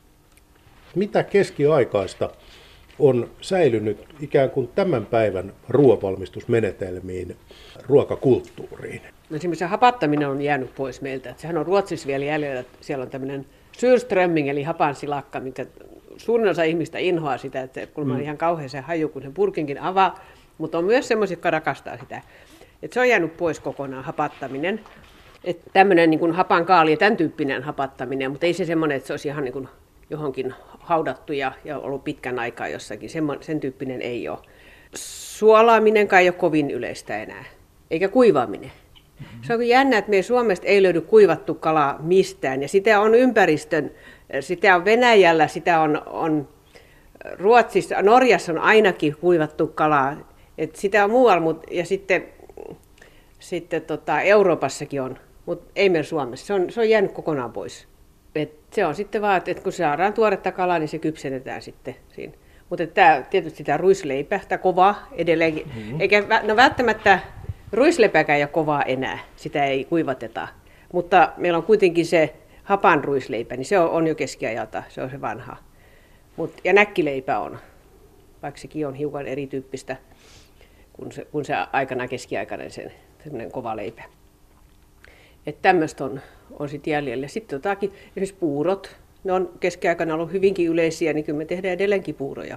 Mitä keskiaikaista on säilynyt ikään kuin tämän päivän ruoanvalmistusmenetelmiin, ruokakulttuuriin? No esimerkiksi hapattaminen on jäänyt pois meiltä. Että sehän on Ruotsissa vielä jäljellä. Siellä on tämmöinen surströmming eli hapansilakka, mikä suurin osa ihmistä inhoaa sitä, että kun mm. on ihan kauhean se haju, kun sen purkinkin avaa. Mutta on myös semmoisia, jotka rakastaa sitä. Että se on jäänyt pois kokonaan hapattaminen. Että tämmöinen niin kuin hapankaali ja tämän tyyppinen hapattaminen, mutta ei se semmoinen, että se olisi ihan niin kuin johonkin haudattu ja, ja ollut pitkän aikaa jossakin. Semmo, sen tyyppinen ei ole. Suolaaminen kai ei ole kovin yleistä enää, eikä kuivaaminen. Mm-hmm. Se on jännä, että meidän Suomesta ei löydy kuivattu kalaa mistään. Ja sitä on ympäristön, sitä on Venäjällä, sitä on, on Ruotsissa, Norjassa on ainakin kuivattu kalaa. Et sitä on muualla, mut, ja sitten, sitten tota, Euroopassakin on, mutta ei meillä Suomessa. Se on, se on jäänyt kokonaan pois. Et se on sitten vaan, että kun saadaan tuoretta kalaa, niin se kypsennetään sitten siinä. Mutta tietysti sitä ruisleipää, sitä kovaa edelleenkin. Mm-hmm. Eikä no välttämättä ruisleipäkään ei ole kovaa enää, sitä ei kuivateta. Mutta meillä on kuitenkin se hapan ruisleipä, niin se on, on jo keskiajalta, se on se vanha. Mut, ja näkkileipä on, vaikka sekin on hiukan erityyppistä kuin se, kun se aikana keskiaikainen sen kova leipä. Että tämmöistä on, on sitten jäljellä. Sitten jotakin, esimerkiksi puurot, ne on keskiaikana ollut hyvinkin yleisiä, niin kyllä me tehdään edelleenkin puuroja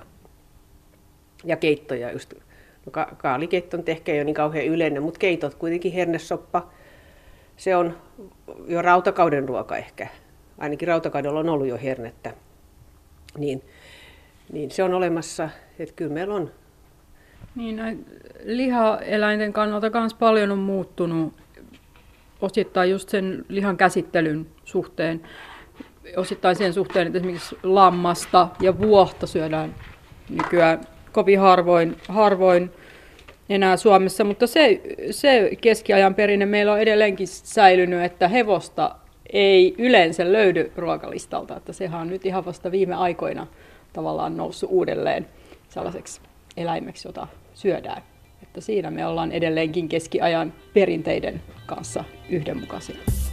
ja keittoja. Just. No, ka- kaalikeitto on ehkä ei ole niin kauhean yleinen, mutta keitot kuitenkin, hernesoppa, se on jo rautakauden ruoka ehkä. Ainakin rautakaudella on ollut jo hernettä. Niin, niin se on olemassa, että kyllä meillä on. Niin, lihaeläinten kannalta myös paljon on muuttunut. Osittain just sen lihan käsittelyn suhteen, osittain sen suhteen, että esimerkiksi lammasta ja vuohta syödään nykyään kovin harvoin, harvoin enää Suomessa, mutta se, se keskiajan perinne meillä on edelleenkin säilynyt, että hevosta ei yleensä löydy ruokalistalta, että sehän on nyt ihan vasta viime aikoina tavallaan noussut uudelleen sellaiseksi eläimeksi, jota syödään. Että siinä me ollaan edelleenkin keskiajan perinteiden kanssa yhdenmukaisia.